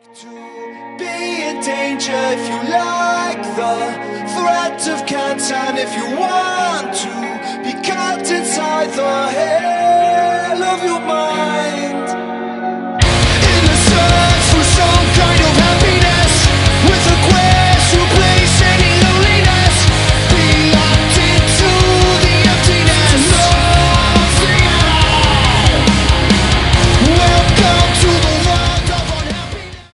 To be in danger if you like the threat of cancer, and if you want to